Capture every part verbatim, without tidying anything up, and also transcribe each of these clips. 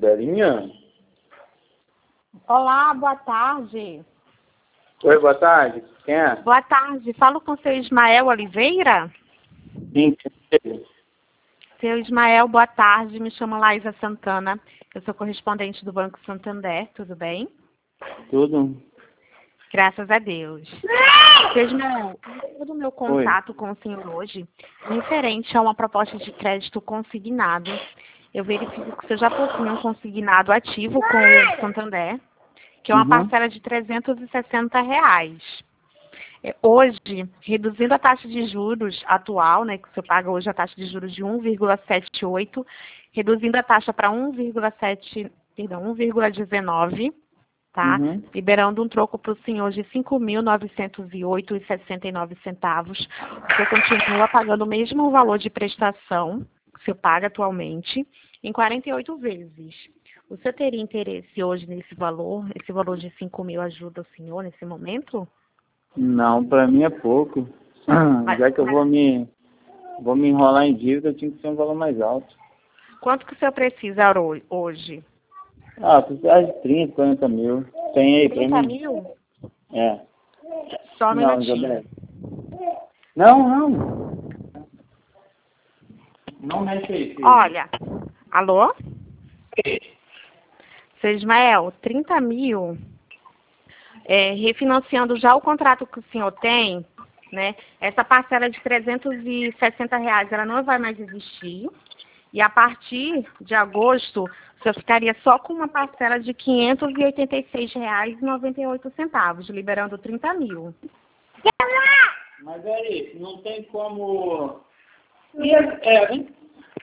Belinha? Olá, boa tarde. Oi, boa tarde. Quem é? Boa tarde. Falo com o seu Ismael Oliveira? Sim. Seu Ismael, boa tarde. Me chamo Laísa Santana. Eu sou correspondente do Banco Santander. Tudo bem? Tudo. Graças a Deus. Seu Ismael, todo o meu contato Oi. com o senhor hoje, referente a uma proposta de crédito consignado, eu verifico que o senhor já possui um consignado ativo com o Santander, que é uma Uhum. parcela de trezentos e sessenta reais. Hoje, reduzindo a taxa de juros atual, né, que o senhor paga hoje a taxa de juros de um vírgula setenta e oito, reduzindo a taxa para um vírgula sete, perdão, um vírgula dezenove, tá? Uhum. Liberando um troco para o senhor de cinco mil novecentos e oito reais e sessenta e nove centavos. O senhor continua pagando o mesmo valor de prestação que o senhor paga atualmente, em quarenta e oito vezes. O senhor teria interesse hoje nesse valor? Esse valor de cinco mil ajuda o senhor nesse momento? Não, para mim é pouco. Mas, Já que eu mas... vou me, vou me enrolar em dívida, tinha que ser um valor mais alto. Quanto que o senhor precisa hoje? Ah, precisa de trinta, quarenta mil. Tem aí pra mim? trinta mil? É. Só um Não, minutinho. Isabel. Não, não. Não mexe aí, filho. Olha, alô? Seu Ismael, trinta mil, é, refinanciando já o contrato que o senhor tem, né? Essa parcela de trezentos e sessenta reais, ela não vai mais existir. E a partir de agosto, o senhor ficaria só com uma parcela de quinhentos e oitenta e seis reais e noventa e oito centavos, liberando trinta mil. Mas aí, não tem como... É, é,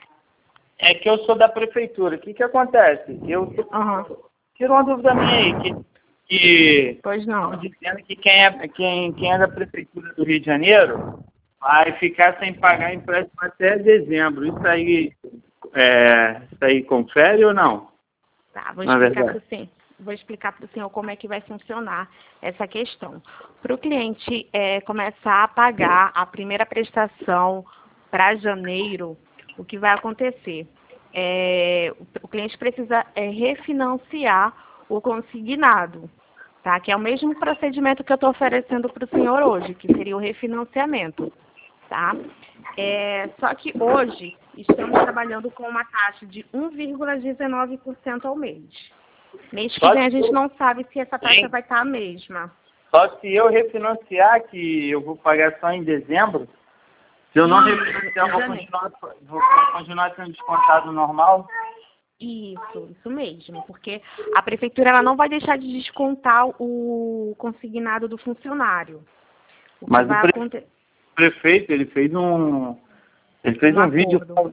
é que eu sou da prefeitura. O que que acontece? Eu Uhum. tiro uma dúvida minha aí, que, que Pois não. estão dizendo que quem é, quem, quem é da prefeitura do Rio de Janeiro vai ficar sem pagar empréstimo até dezembro. Isso aí, é, isso aí confere ou não? Tá, vou Na explicar verdade. para o senhor. Vou explicar para o senhor como é que vai funcionar essa questão. Para o cliente é, começar a pagar a primeira prestação para janeiro, o que vai acontecer? É, o cliente precisa é, refinanciar o consignado, tá? Que é o mesmo procedimento que eu estou oferecendo para o senhor hoje, que seria o refinanciamento, tá? É, só que hoje estamos trabalhando com uma taxa de um vírgula dezenove por cento ao mês. Mês que vem a gente não sabe se essa taxa Sim. vai estar a mesma. Só se eu refinanciar, que eu vou pagar só em dezembro, se eu não Isso, refinanciar, eu vou janeiro. continuar, vou continuar sendo descontado normal? Isso, isso mesmo, porque a prefeitura ela não vai deixar de descontar o consignado do funcionário. O que Mas o vai pre- acontecer? prefeito, ele fez um, ele fez Um um vídeo acordo.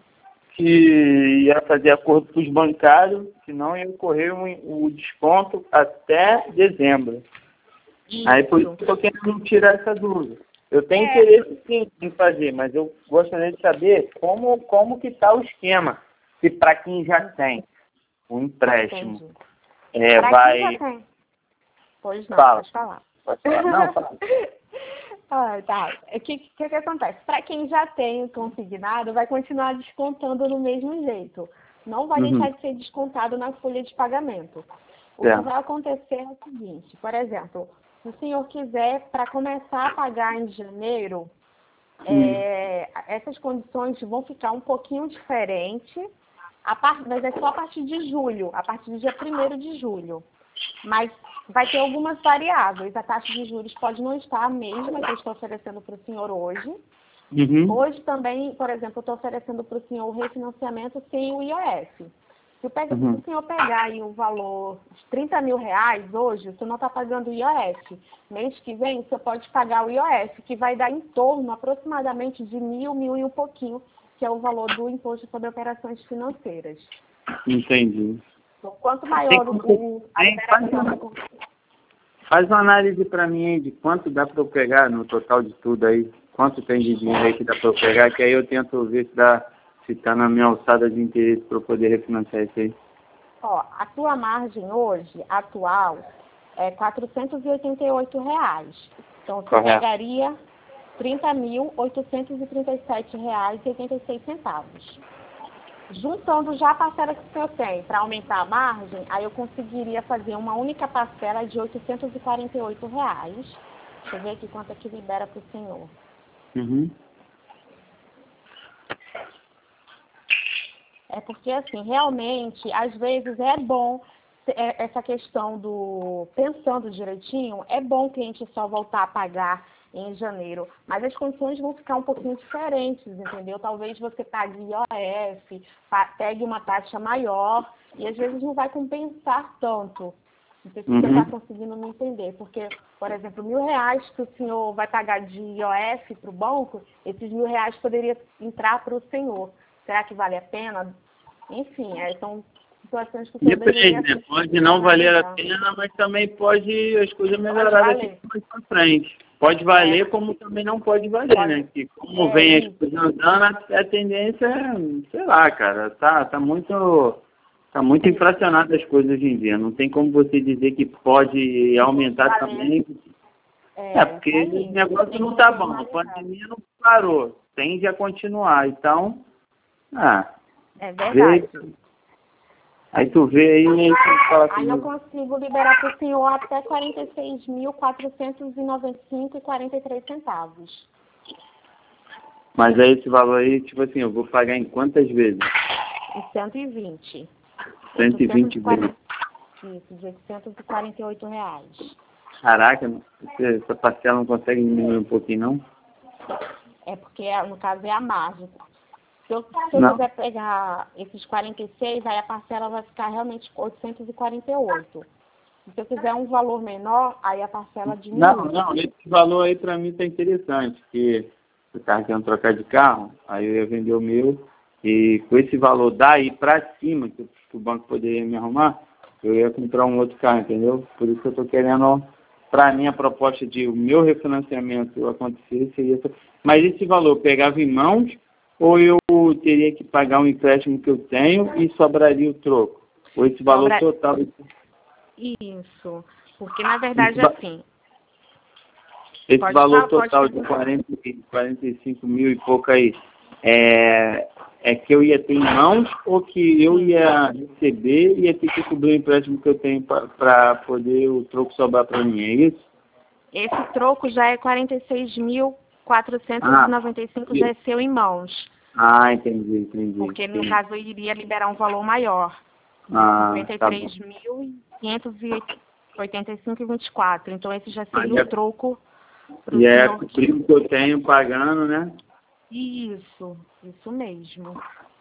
que ia fazer acordo com os bancários, que não ia ocorrer um- o desconto até dezembro. Isso. Aí por isso que eu quero tirar essa dúvida. Eu tenho É. interesse sim em fazer, mas eu gostaria de saber como, como que está o esquema. Se para quem já tem o empréstimo, Entendi. é, Pra vai... quem já tem? Pois não, Fala. pode falar. Pode falar. Não, fala. Ah, tá. O que, que, que acontece? Para quem já tem o consignado, vai continuar descontando do mesmo jeito. Não vai Uhum. deixar de ser descontado na folha de pagamento. O É. que vai acontecer é o seguinte, por exemplo, se o senhor quiser, para começar a pagar em janeiro, é, essas condições vão ficar um pouquinho diferentes, a par, mas é só a partir de julho, a partir do dia primeiro de julho. Mas vai ter algumas variáveis. A taxa de juros pode não estar a mesma que eu estou oferecendo para o senhor hoje. Uhum. Hoje também, por exemplo, eu estou oferecendo para o senhor o refinanciamento sem o I O F. Se o, pega, Uhum. se o senhor pegar aí o valor de trinta mil reais hoje, o senhor não está pagando o I O F. Mês que vem, o senhor pode pagar o I O F, que vai dar em torno aproximadamente de mil, mil e um pouquinho, que é o valor do imposto sobre operações financeiras. Entendi. Então, quanto maior o, o, a Tem- faz, operação... uma, faz uma análise para mim aí de quanto dá para eu pegar no total de tudo aí. Quanto tem de dinheiro aí que dá para eu pegar, que aí eu tento ver se dá, se está na minha alçada de interesse para eu poder refinanciar isso aí. Ó, a sua margem hoje, atual, é quatrocentos e oitenta e oito reais. Então, você Correto. juntando já a parcela que o senhor tem para aumentar a margem, aí eu conseguiria fazer uma única parcela de oitocentos e quarenta e oito reais. Deixa eu ver aqui quanto é que libera para o senhor. Uhum. É porque, assim, realmente, às vezes é bom essa questão do, pensando direitinho, é bom o cliente só voltar a pagar em janeiro, mas as condições vão ficar um pouquinho diferentes, entendeu? Talvez você pague I O F, pegue uma taxa maior, e às vezes não vai compensar tanto. Não sei se você está Uhum. conseguindo me entender, porque, por exemplo, mil reais que o senhor vai pagar de I O F para o banco, esses mil reais poderia entrar para o senhor. Será que vale a pena? Enfim, é, são situações que o senhor deveria... Depende, né? Pode não valer a pena, mas também pode as coisas melhorar daqui mais pra frente. Pode valer, É. como também não pode valer, Pode. né? Que como É, vem as isso. coisas andando, a a tendência é, sei lá, cara, tá, tá muito, tá muito inflacionado as coisas hoje em dia. Não tem como você dizer que pode aumentar Valer. também. É, É, porque isso aí. o negócio Tem não que tá bom, a analisar. pandemia não parou, tende a continuar. Então, ah, É verdade. vê, aí tu vê aí, aí tu fala Aí eu comigo. consigo liberar para o senhor até quarenta e seis mil, quatrocentos e noventa e cinco reais e quarenta e três centavos. Mas aí esse valor aí, tipo assim, eu vou pagar em quantas vezes? E cento e vinte. cento e vinte vezes. Isso, de oitocentos e quarenta e oito reais. Caraca, você- essa parcela não consegue diminuir um pouquinho, não? É porque, no caso, é a margem. Se eu, se eu Não. quiser pegar esses quarenta e seis, aí a parcela vai ficar realmente oitocentos e quarenta e oito. Se eu quiser um valor menor, aí a parcela diminui. Não, não, esse valor aí pra mim tá interessante, porque o carro querendo trocar de carro, aí eu ia vender o meu, e com esse valor daí pra cima, que, que o banco poderia me arrumar, eu ia comprar um outro carro, entendeu? Por isso que eu tô querendo, pra mim a proposta de o meu refinanciamento acontecer seria essa. Mas esse valor eu pegava em mãos, ou eu teria que pagar um empréstimo que eu tenho e sobraria o troco? Ou esse valor Sobra- total? Isso. Porque, na verdade, Esse, assim... esse Pode valor falar, pode total de perguntar. quarenta, e- quarenta e cinco mil e pouco aí, é, é que eu ia ter em mãos ou que eu Sim. ia receber e ia ter que cobrir o empréstimo que eu tenho para poder o troco sobrar para mim, é isso? Esse troco já é quarenta e seis mil, quatrocentos e noventa e cinco, já é seu em mãos. Ah, entendi, entendi. Porque, no entendi. caso, eu iria liberar um valor maior. De Ah, cinquenta e tá bom. três mil, quinhentos e oitenta e cinco e vinte e quatro. Então, esse já Aí seria é, o troco para o e é senhor. cobrir o que eu tenho pagando, né? Isso, isso mesmo.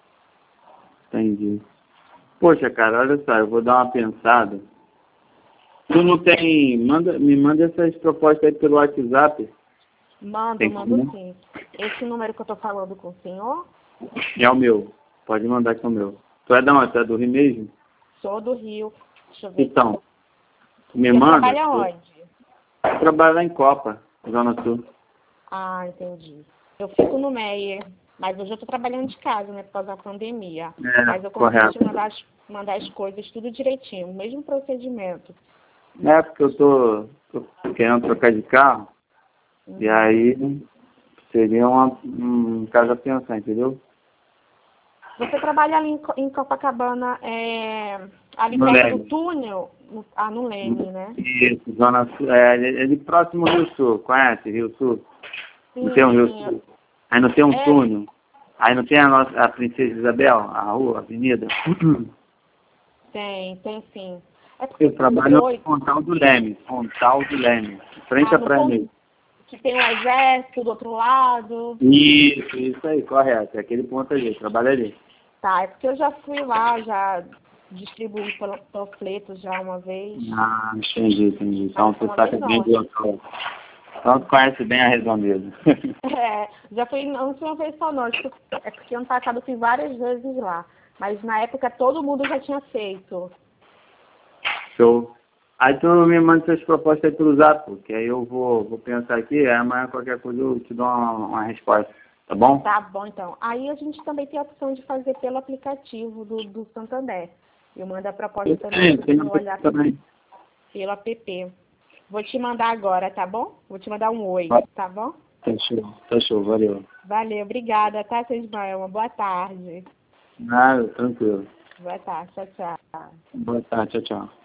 Entendi. Poxa, cara, olha só, eu vou dar uma pensada. Tu não tem... Manda, me manda essas propostas aí pelo WhatsApp. Mando, Tem mando como? sim. Esse número que eu estou falando com o senhor, É o meu. Pode mandar que é o meu. Tu é da onde? Tu é do Rio mesmo? sou do Rio. Deixa eu ver. Então, tu me Você manda. trabalha Eu onde? trabalho lá em Copa, Zona Sul. Ah, entendi. Eu fico no Meier, mas hoje eu estou trabalhando de casa, né, por causa da pandemia. É, Mas eu consigo correto. te mandar as, mandar as coisas tudo direitinho, o mesmo procedimento. É porque eu tô, tô querendo trocar de carro. Uhum. E aí seria uma, um caso a pensar, entendeu? Você trabalha ali em, Co- em Copacabana, é, ali No perto do Leme. túnel? No, ah, no Leme, né? Isso, Zona Sul. É, ele, ele próximo ao Rio Sul. Conhece Rio Sul? Não Sim, tem um Rio sim. Sul. Aí não tem um É, túnel. Aí não tem a, nossa, a Princesa Isabel, a rua, a avenida. tem, tem sim. É porque Eu são trabalho no dois. Pontal do Leme. Pontal do Leme. Frente Ah, à no praia ponto mesmo. que tem o exército do outro lado. Isso, isso aí, correto. É aquele ponto ali, trabalho ali. Tá, é porque eu já fui lá, já distribuí pelo- panfletos já uma vez. Ah, entendi, entendi. Então Mas você uma sabe vez bem não. do local. Então tu conhece bem a redondeza. É, já fui, não foi uma vez só não, acho que- é porque ano passado eu fui várias vezes lá. Mas na época todo mundo já tinha feito. Show. Aí tu me manda essas propostas aí pelo zap, pô, que aí eu vou, vou pensar aqui, aí amanhã qualquer coisa eu te dou uma, uma resposta, tá bom? Tá bom, então. Aí a gente também tem a opção de fazer pelo aplicativo do, do Santander. Eu mando a proposta também Tem, para o tem senhor olhar também. pelo app. Vou te mandar agora, tá bom? Vou te mandar um oi, tá bom? Tá show, tá show, valeu. Valeu, obrigada, tá, seu Ismael? Uma boa tarde. Nada, tranquilo. Boa tarde, tchau, tchau. Boa tarde, tchau, tchau.